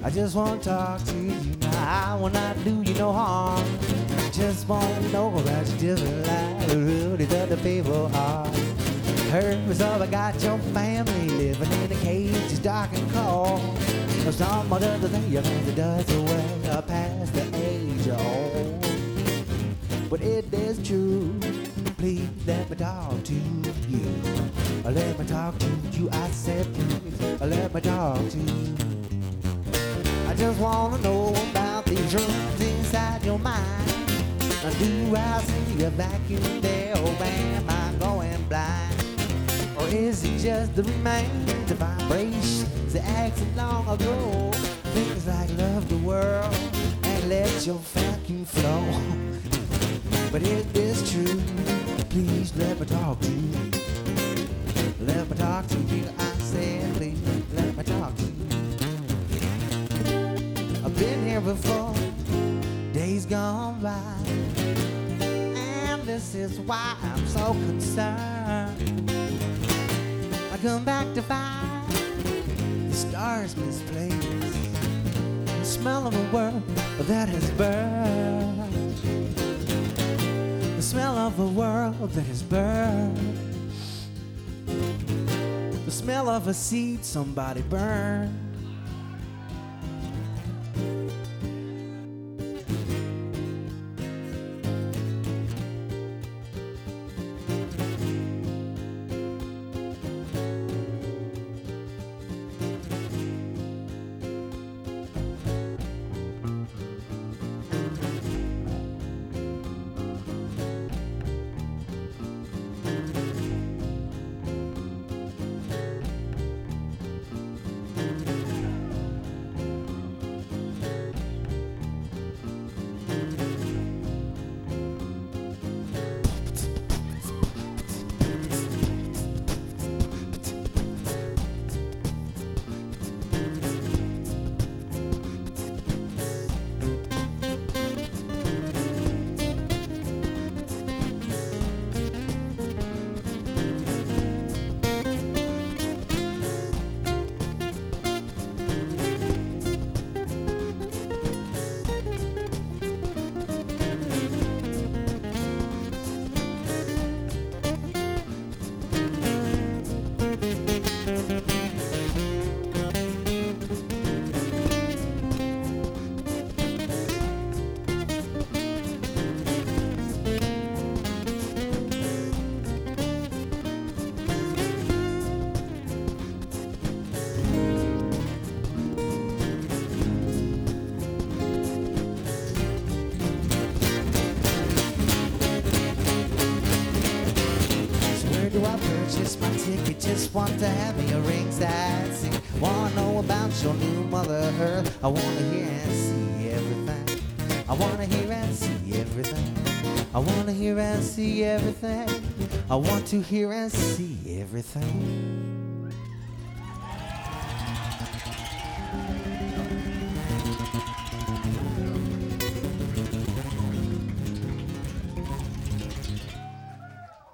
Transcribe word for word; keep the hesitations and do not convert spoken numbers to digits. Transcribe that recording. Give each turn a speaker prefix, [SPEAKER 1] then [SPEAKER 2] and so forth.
[SPEAKER 1] I just want to talk to you now. I will not do you no harm. Just want to know about you just like the really the people are. Heard so I got your family living in a cage, it's dark and cold. Some other thing your man does away past the age of old. But it is true. Please let me talk to you. Let me talk to you. I said please let me talk to you. I just wanna know about these rooms inside your mind. Do I see a vacuum there, or am I going blind? Or is it just the remains of vibrations that acted long ago? Things like love the world and let your vacuum flow. But it is true. Please let me talk to you. Let me talk to you. I said please let me talk to you. I've been here before, days gone by, and this is why I'm so concerned. I come back to find the stars misplaced, the smell of a world that has burned, the smell of a world that has burned, the smell of a seed somebody burned. My ticket, just want to have me a ringside seat. Wanna know about your new Mother Earth. I wanna hear and see everything. I wanna hear and see everything. I wanna hear and see everything. I want to hear and see everything.